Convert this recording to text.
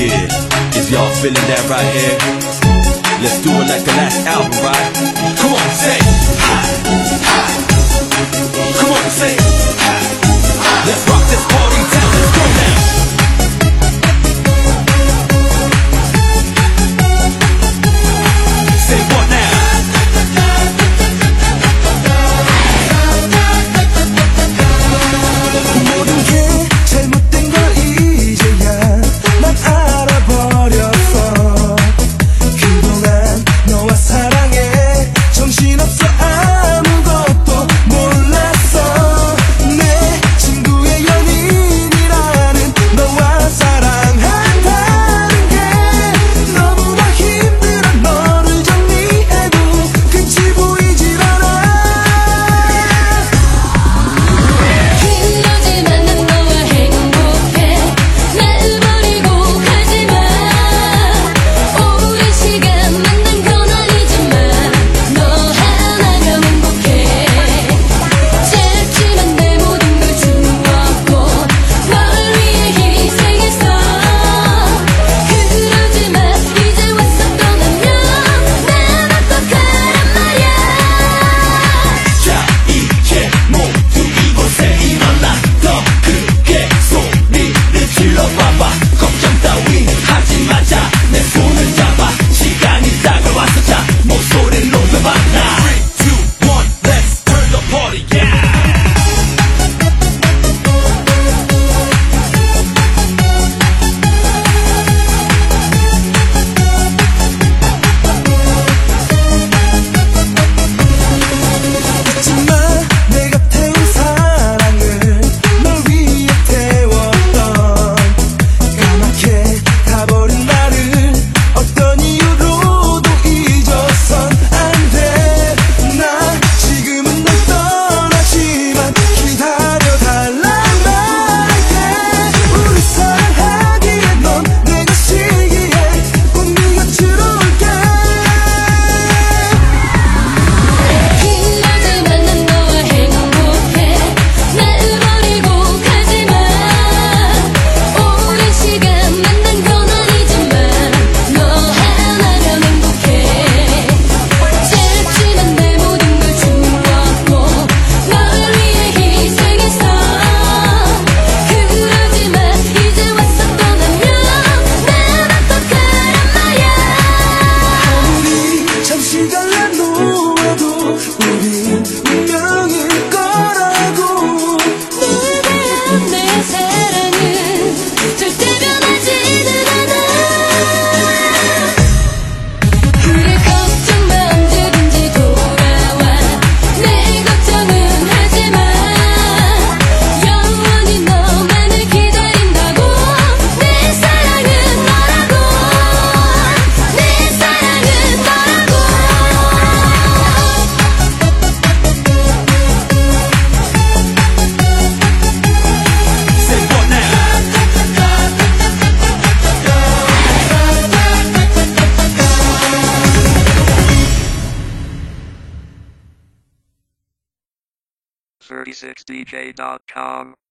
Yeah, is y'all feeling that right here? Let's do it like the last album, right? Come on, say hi, hi. Come on, say hi, hi. Let's rock this party down, let's go now. Say what now? 모든 게 잘못된 걸 이제야 난 알아버렸어. 그동안 너와 사랑에 정신없어 아무것도 몰랐어. 내 친구의 연인이라는 너와 사랑한다는 게 너무나 힘들어. 너를 정리해도 끝이 보이질 않아. 힘들지만 난 너와 행복해. 날 버리고 가지마. 오랜 시간 만난 건 아니지만 너 하나면 행복해. 짧지만 내 모든 걸 주었고 널 위해 희생했어. 그러지만 이제 와서 떠나면 난 어떡하란 말이야. 자, 이제 모두 이곳에 일어나 더 크게 소리를 질러봐봐. 걱정 따윈 하지 마자. 내 손을 잡아 시간이 다가왔어. 자, 목소리를 높여봐. 3, 2, 1, let's turn the party, yeah. 잊지마 내가 태운 사랑을 널 위해 태웠던 까맣게 가버린 나를 어떤 이유로도 잊어선 안돼. 난 지금은 널 떠나지만 기다려달란 말할게. 우리 사랑하기에 넌 내 것이기에 꼭 네 곁으로 올게. 힘들지만 난 너와 행복해. 날 버리고 가지마. 오랜 시간 만난 건 아니지만 너 하나면 행복해. 짧지만 내 모든 걸 주었고 널 위해 희생했어. 그러지만 이제 와서 떠나면 난 어떡하란 말이야. 아무리 잠시 갈라놓아도 우린 운명일 거라고. 너에 대한 내 사랑은 절대 변하지는 않아. 그래 걱정 마. 언제든지 돌아와. 내 걱정은 하지마. 영원히 너만을 기다린다고. 내 사랑은 너라고. 내 사랑은 너라고. Say what now? 36dj.com